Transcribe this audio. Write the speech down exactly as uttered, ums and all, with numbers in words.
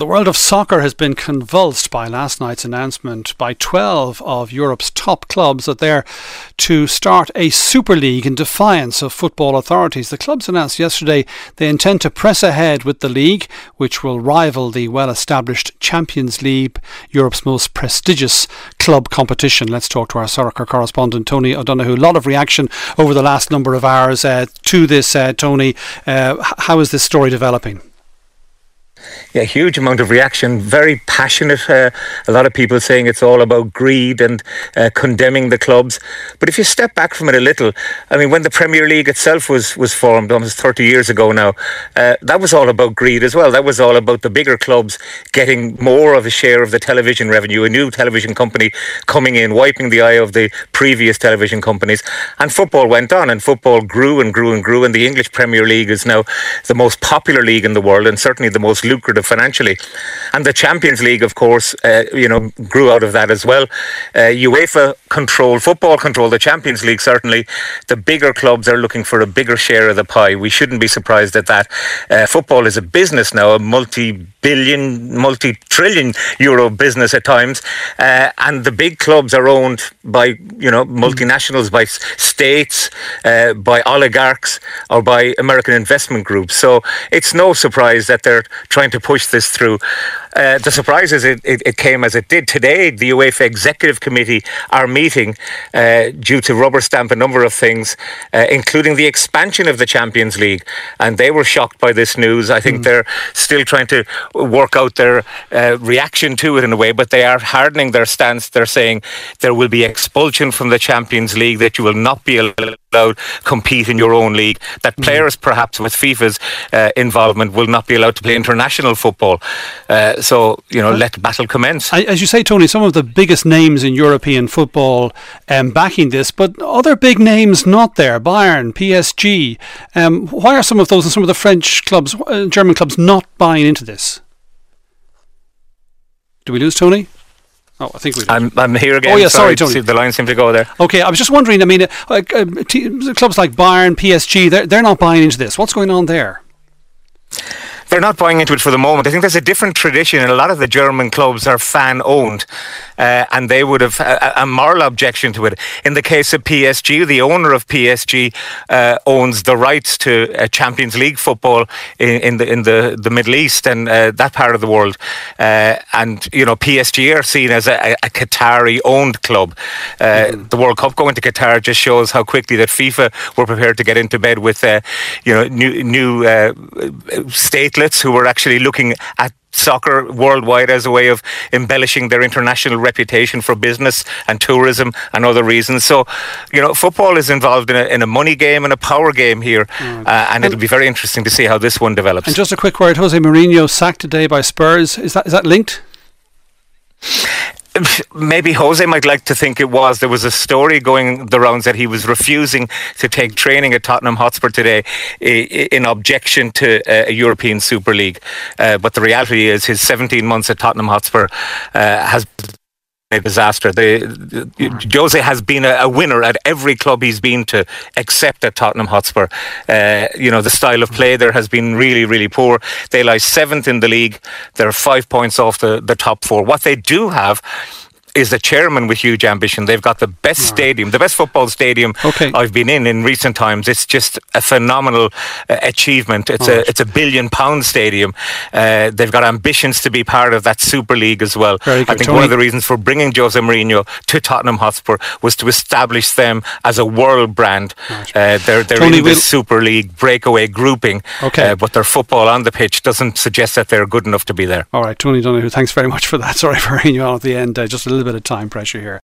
The world of soccer has been convulsed by last night's announcement by twelve of Europe's top clubs that they're to start a Super League in defiance of football authorities. The clubs announced yesterday they intend to press ahead with the league, which will rival the well-established Champions League, Europe's most prestigious club competition. Let's talk to our soccer correspondent, Tony O'Donoghue. A lot of reaction over the last number of hours uh, to this, uh, Tony. Uh, how is this story developing? Yeah, huge amount of reaction, very passionate. Uh, a lot of people saying it's all about greed and uh, condemning the clubs. But if you step back from it a little, I mean, when the Premier League itself was, was formed almost thirty years ago now, uh, that was all about greed as well. That was all about the bigger clubs getting more of a share of the television revenue, a new television company coming in, wiping the eye of the previous television companies. And football went on, and football grew and grew and grew. And the English Premier League is now the most popular league in the world, and certainly the most lucrative financially. And the Champions League, of course, uh, you know, grew out of that as well. Uh, UEFA control, football control the Champions League. Certainly the bigger clubs are looking for a bigger share of the pie. We shouldn't be surprised at that. Uh, football is a business now, a multi-billion, multi-trillion euro business at times, uh, and the big clubs are owned by, you know, multinationals, by states, uh, by oligarchs, or by American investment groups. So it's no surprise that they're trying to push this through. Uh, the surprise is it, it, it came as it did. Today, the UEFA Executive Committee are meeting uh, due to rubber stamp a number of things, uh, including the expansion of the Champions League. And they were shocked by this news. I think mm. they're still trying to work out their uh, reaction to it in a way, but they are hardening their stance. They're saying there will be expulsion from the Champions League, that you will not be allowed to compete in your own league, that players perhaps with FIFA's uh, involvement will not be allowed to play international football. Uh, so, you know, let battle commence. As you say, Tony, some of the biggest names in European football um, backing this, but other big names not there. Bayern, P S G. Um, why are some of those and some of the French clubs, uh, German clubs, not buying into this? Do we lose Tony? Oh, I think we did. I'm, I'm here again. Oh, yeah, sorry, sorry Tony. The line seemed to go there. Okay, I was just wondering, I mean, uh, uh, t- clubs like Bayern, P S G, they're, they're not buying into this. What's going on there? They're not buying into it for the moment. I think there's a different tradition, and a lot of the German clubs are fan-owned, uh, and they would have a, a moral objection to it. In the case of P S G, the owner of P S G uh, owns the rights to uh, Champions League football in, in the in the, the Middle East and uh, that part of the world. Uh, and you know, P S G are seen as a, a Qatari-owned club. Uh, mm. The World Cup going to Qatar just shows how quickly that FIFA were prepared to get into bed with uh, you know new new uh, stateless who were actually looking at soccer worldwide as a way of embellishing their international reputation for business and tourism and other reasons. So, you know, football is involved in a, in a money game and a power game here, mm. uh, and it'll be very interesting to see how this one develops. And just a quick word, Jose Mourinho sacked today by Spurs. Is that is that linked? Maybe Jose might like to think it was. There was a story going the rounds that he was refusing to take training at Tottenham Hotspur today in objection to a European Super League. Uh, but the reality is his seventeen months at Tottenham Hotspur uh, has been a disaster. The, the, Jose has been a, a winner at every club he's been to, except at Tottenham Hotspur. Uh, you know, the style of play there has been really, really poor. They lie seventh in the league. They're five points off the, the top four. What they do have is a chairman with huge ambition. They've got the best right. stadium, the best football stadium okay. I've been in in recent times. It's just a phenomenal uh, achievement. It's All a right. it's a billion pound stadium. Uh, they've got ambitions to be part of that Super League as well. Very good. I think Tony. One of the reasons for bringing Jose Mourinho to Tottenham Hotspur was to establish them as a world brand. Right. Uh, they're they're Tony, in the we'll... Super League breakaway grouping, okay. uh, but their football on the pitch doesn't suggest that they're good enough to be there. All right, Tony O'Donoghue, thanks very much for that. Sorry for hanging you on at the end. Uh, just a little bit of time pressure here.